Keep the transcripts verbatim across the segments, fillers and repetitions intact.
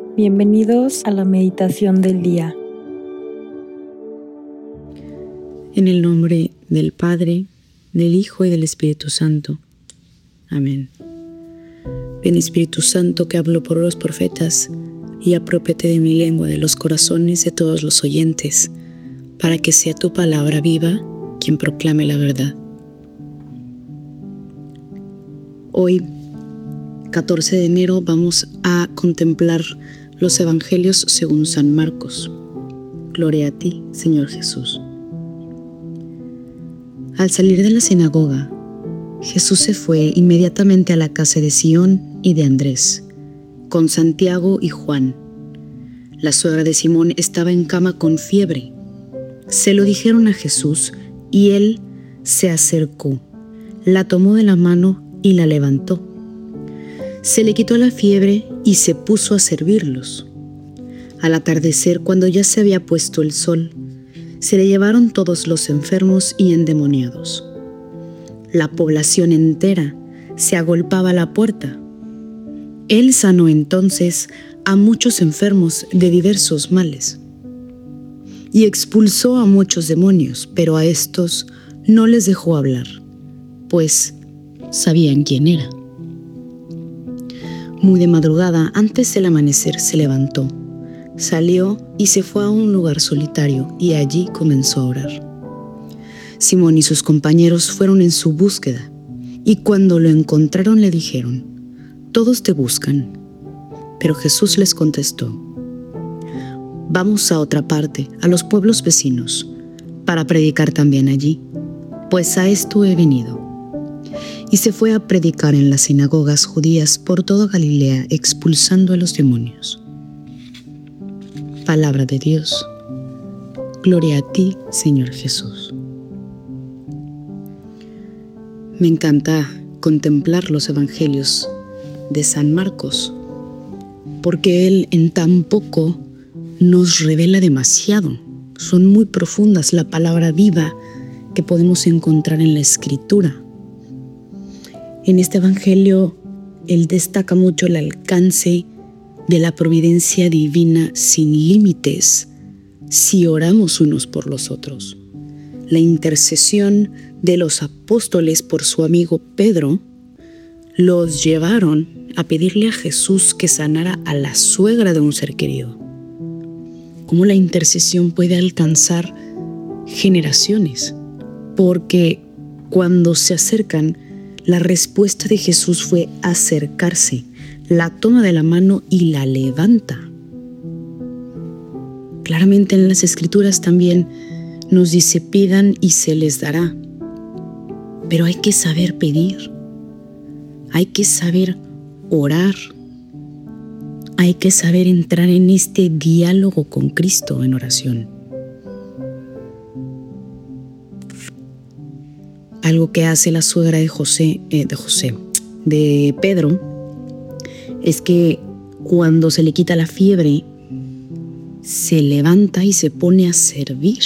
Bienvenidos a la meditación del día. En el nombre del Padre, del Hijo y del Espíritu Santo. Amén. Ven Espíritu Santo que habló por los profetas, y apropiate de mi lengua de los corazones de todos los oyentes, para que sea tu palabra viva quien proclame la verdad. Hoy, catorce de enero, vamos a contemplar los Evangelios según San Marcos. Gloria a ti, Señor Jesús. Al salir de la sinagoga, Jesús se fue inmediatamente a la casa de Simón y de Andrés, con Santiago y Juan. La suegra de Simón estaba en cama con fiebre. Se lo dijeron a Jesús y él se acercó, la tomó de la mano y la levantó. Se le quitó la fiebre y se puso a servirlos. Al atardecer, cuando ya se había puesto el sol, se le llevaron todos los enfermos y endemoniados. La población entera se agolpaba a la puerta. Él sanó entonces a muchos enfermos de diversos males y expulsó a muchos demonios, pero a estos no les dejó hablar, pues sabían quién era. Muy de madrugada, antes del amanecer, se levantó, salió y se fue a un lugar solitario y allí comenzó a orar. Simón y sus compañeros fueron en su búsqueda y cuando lo encontraron le dijeron: «Todos te buscan». Pero Jesús les contestó: «Vamos a otra parte, a los pueblos vecinos, para predicar también allí, pues a esto he venido». Y se fue a predicar en las sinagogas judías por toda Galilea, expulsando a los demonios. Palabra de Dios. Gloria a ti, Señor Jesús. Me encanta contemplar los evangelios de San Marcos, porque él en tan poco nos revela demasiado. Son muy profundas, la palabra viva que podemos encontrar en la Escritura. En este evangelio, él destaca mucho el alcance de la providencia divina sin límites si oramos unos por los otros. La intercesión de los apóstoles por su amigo Pedro los llevaron a pedirle a Jesús que sanara a la suegra de un ser querido. ¿Cómo la intercesión puede alcanzar generaciones? Porque cuando se acercan, la respuesta de Jesús fue acercarse, la toma de la mano y la levanta. Claramente en las Escrituras también nos dice: pidan y se les dará. Pero hay que saber pedir, hay que saber orar, hay que saber entrar en este diálogo con Cristo en oración. Algo que hace la suegra de José, eh, de José, de Pedro, es que cuando se le quita la fiebre, se levanta y se pone a servir.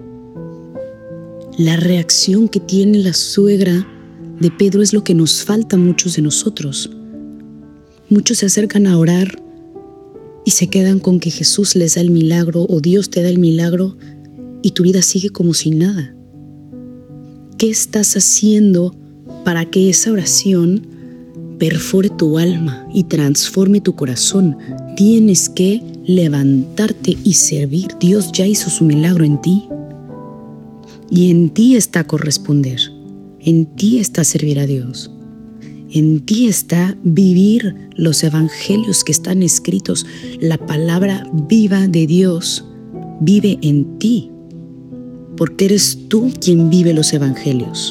La reacción que tiene la suegra de Pedro es lo que nos falta a muchos de nosotros. Muchos se acercan a orar y se quedan con que Jesús les da el milagro o Dios te da el milagro y tu vida sigue como si nada. ¿Qué estás haciendo para que esa oración perfore tu alma y transforme tu corazón? Tienes que levantarte y servir. Dios ya hizo su milagro en ti. Y en ti está corresponder. En ti está servir a Dios. En ti está vivir los evangelios que están escritos. La palabra viva de Dios vive en ti, porque eres tú quien vive los evangelios.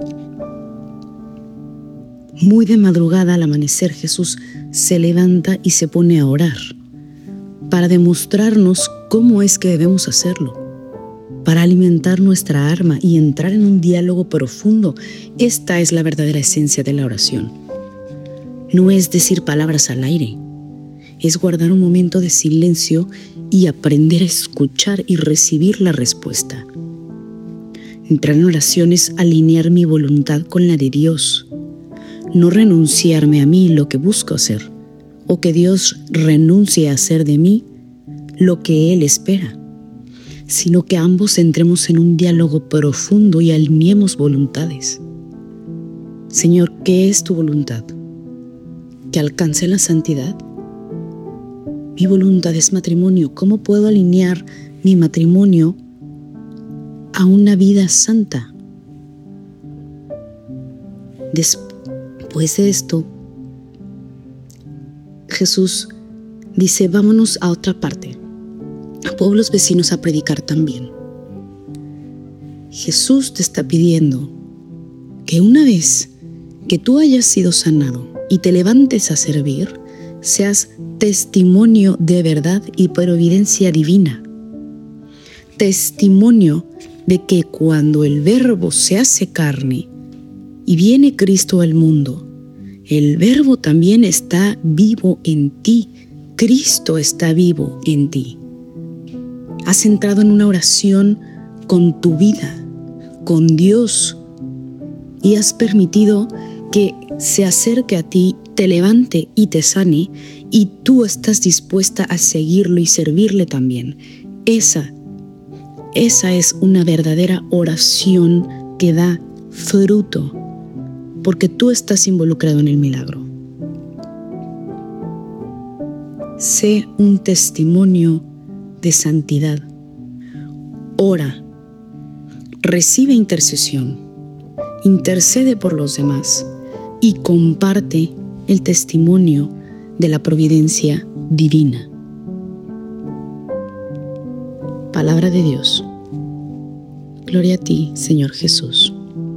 Muy de madrugada, al amanecer, Jesús se levanta y se pone a orar para demostrarnos cómo es que debemos hacerlo, para alimentar nuestra alma y entrar en un diálogo profundo. Esta es la verdadera esencia de la oración. No es decir palabras al aire, es guardar un momento de silencio y aprender a escuchar y recibir la respuesta. Entrar en oración es alinear mi voluntad con la de Dios, no renunciarme a mí lo que busco hacer, o que Dios renuncie a hacer de mí lo que Él espera, sino que ambos entremos en un diálogo profundo y alineemos voluntades. Señor, ¿qué es tu voluntad? ¿Que alcance la santidad? Mi voluntad es matrimonio. ¿Cómo puedo alinear mi matrimonio a una vida santa? Después de esto, Jesús dice, vámonos a otra parte, a pueblos vecinos a predicar también. Jesús te está pidiendo que una vez que tú hayas sido sanado y te levantes a servir, seas testimonio de verdad y providencia divina. Testimonio de que cuando el Verbo se hace carne y viene Cristo al mundo, el Verbo también está vivo en ti. Cristo está vivo en ti. Has entrado en una oración con tu vida, con Dios, y has permitido que se acerque a ti, te levante y te sane, y tú estás dispuesta a seguirlo y servirle también. Esa, esa es una verdadera oración que da fruto, porque tú estás involucrado en el milagro. Sé un testimonio de santidad. Ora, recibe intercesión, intercede por los demás y comparte el testimonio de la providencia divina. Palabra de Dios. Gloria a ti, Señor Jesús.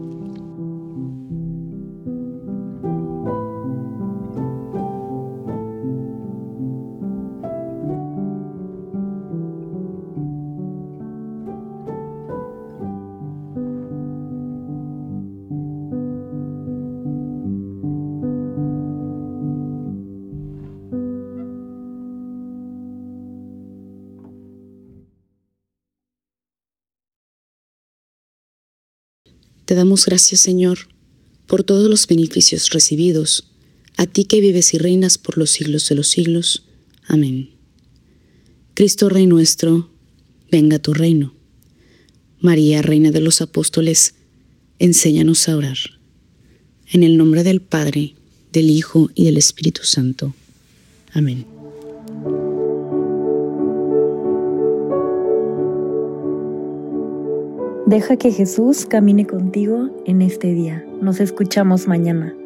Te damos gracias, Señor, por todos los beneficios recibidos, a ti que vives y reinas por los siglos de los siglos. Amén. Cristo Rey nuestro, venga a tu reino. María, Reina de los Apóstoles, enséñanos a orar. En el nombre del Padre, del Hijo y del Espíritu Santo. Amén. Deja que Jesús camine contigo en este día. Nos escuchamos mañana.